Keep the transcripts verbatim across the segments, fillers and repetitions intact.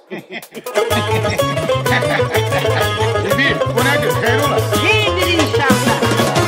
Bibi, bu nedir? Hayır ola? Hayırdır inşallah.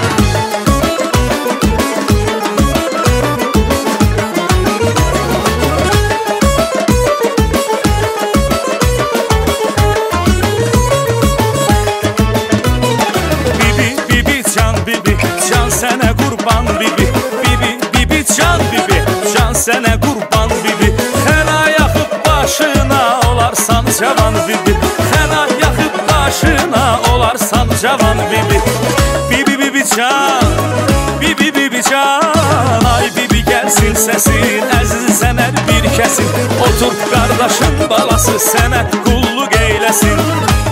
Bibi, bibi, can bibi, can sene kurban bibi. Bibi, bibi, can bibi, can sene kurban bibi. Hena yakıp başına olarsan cavan bibi. Hena yakıp başına olarsan cavan bibi. Bibi, bibi, can, bibi, bibi, can. Ay bibi gelsin sesin, əziz sənər bir kəsin. Otur qardaşın balası sənə kulluk eyləsin.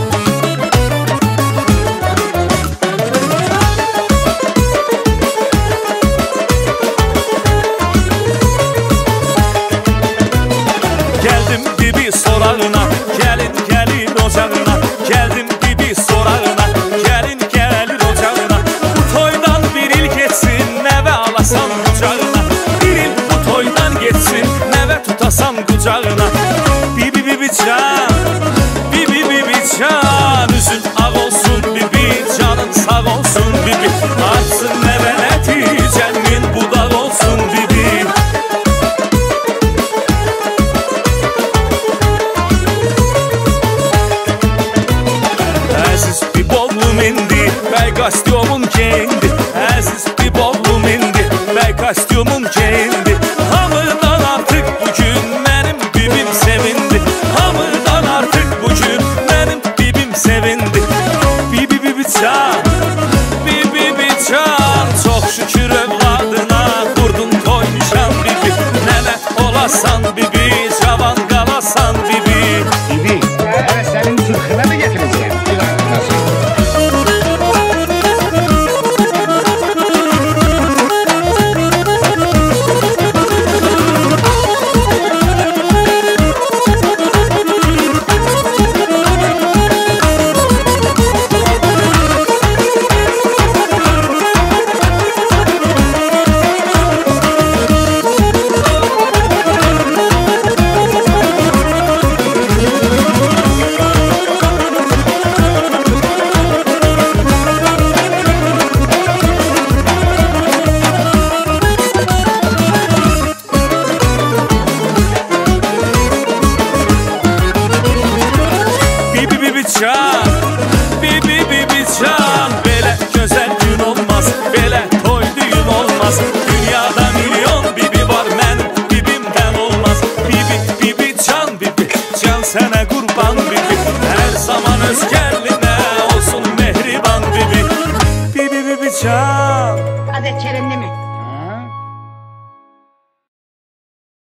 Geldim bibi sorağına, gelin gelir ocağına. Geldim bibi sorağına, gelin gelir ocağına. Bu toydan bir il geçsin, neve alasan kucağına. Bir il bu toydan geçsin, neve tutasan kucağına. Bibi bibi can, bibi bibi can. Üzün ağ olsun bibi, canın sağ olsun bibi. Artsın neve neticenin budak olsun bibi. Əziz bir bollum indi, bəy kostyumun kendi. Əziz bir bollum indi, bəy kostyumun kendi. Hamıdan artık bugün mənim bibim sevindi. Hamıdan artık bugün mənim bibim sevindi. Bibi bibi can, bibi bibi can. Çok şükür övladına kurdun toy nişan bibi. Nene olasan bibi, cavan qalasan bibi. Bibi, hele senin sırkına mı getireceğim? Nasıl? Bibi bibi can, bibi bibi can. Belə gözəl gün olmaz, belə toy düğün olmaz. Dünyada milyon bibi var, mənim bibimdən olmaz. Bibi bibi can bibi, can sənə qurban bibi. Hər zaman öz gəlinə olsun mehriban bibi. Bibi bibi can.